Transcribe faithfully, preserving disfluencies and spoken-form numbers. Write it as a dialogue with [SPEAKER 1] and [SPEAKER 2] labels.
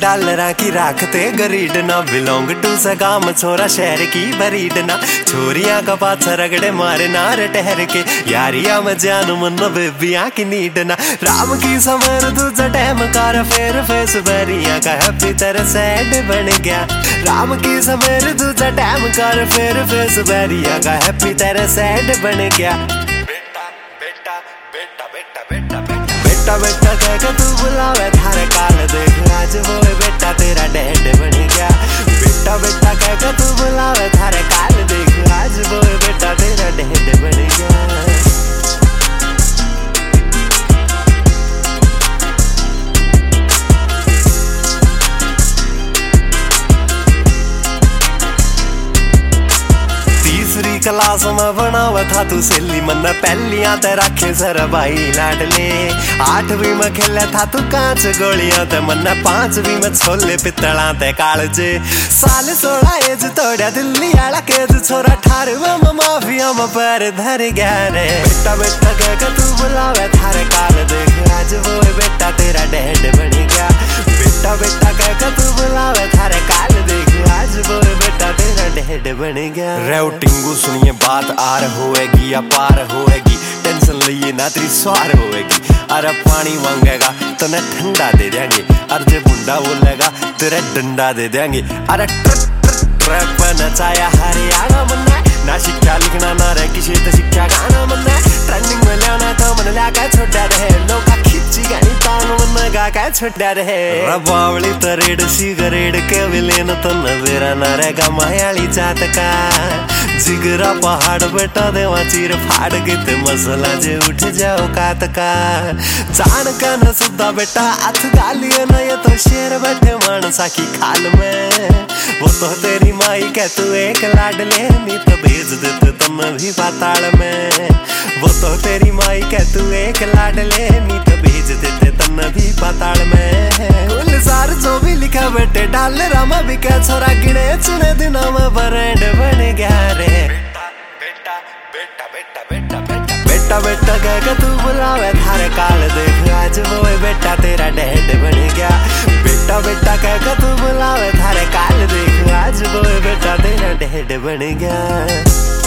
[SPEAKER 1] डालरा की राखते गरीड ना, बिलोंग टू सगाम छोरा शहर की बरीड ना। छोरियां का पाछा रगड़े मारे नारे ठहर के, यारिया में जान मन बेबिया की नीड ना। राम की समर दूजा टैम कार फेर फेस बरिया का हैप्पी तेरा सैड बन गया। राम की समर दूजा टैम कार फेर फेस बरिया का हैप्पी तेरा सैड बन गया। बेटा बेटा बेटा बेटा बेटा बेटा बेटा कह के तू बुलावे थारे काल, देख आज वो बेटा तेरा डैड बन गया। बेटा बेटा कह के तू बुलावे थारे काल, देख आज वो बेटा तेरा डैड बन गया। तीसरी क्लास में बनावा था तू सेली, मन पहलियां ते रखे सर भाई लाडले। आठवीं में खेले था तू कांच गोलियां ते, मन पांचवीं में छोले पितला ते कालजे। साल सोलह एज तोड़ा दिल्ली आला केज, छोरा अठारहवें में माफिया में पैर धर गया रे। बेटा बेटा कह के तू बुलावे थारे काल, देख आज वो बेटा तेरा डैड बन गया। बेटा बेटा कह के तू बुलावे थारे काल, देख आज वो बेटा तेरा डैड बन गया। रेउटिंगू सुनिए बात आर होएगी या पार होएगी, टेंशन लिए ना तेरी स्वार होएगी। अरे पानी मांगेगा तो न ठंडा दे देंगे, अरे जे बुंडा बोलेगा तेरे डंडा दे देंगे। अरे ट्रैप नचाया हरियाणा मन्ना, ना शिक्षा लिखना ना रे किसी तो शिक्षा गाना मन्ना। ट्रेंडिंग में लेना तो मन लाका छोटा रहे, लोग खिच्ची गानी तांग मन गा का छोटा रहे। रबावली तरेड सिगरेट के विलेन तो नवेरा ना रहेगा मायाली जात का। जिगरा पहाड़ बेटा देवा चीर फाड़ के ते मसला जे उठ जाओ कात का। जान का न सुद्धा बेटा हाथ डालिए ना, ये तो शेर बैठे मानसा की खाल में। वो तो तेरी माई कह तू एक लाड ले, नी तो भेज देते तुम भी पाताल में। वो तो तेरी माई कह तू एक लाड ले, नी तो भेज देते तुम भी पाताल में। कुल सार जो भी लिखा बेटे डाल रामा भी कह छोरा, गिने चुने दिनों में ब्रांड बन गया रे। बेटा बेटा बेटा बेटा बेटा बेटा बेटा कह के तू बुलावे थारे काल, देख आज वो बेटा तेरा डैड बन गया। बेटा बेटा कह के तू बुलावे थारे काल, देख आज वो बेटा तेरा डैड बन गया।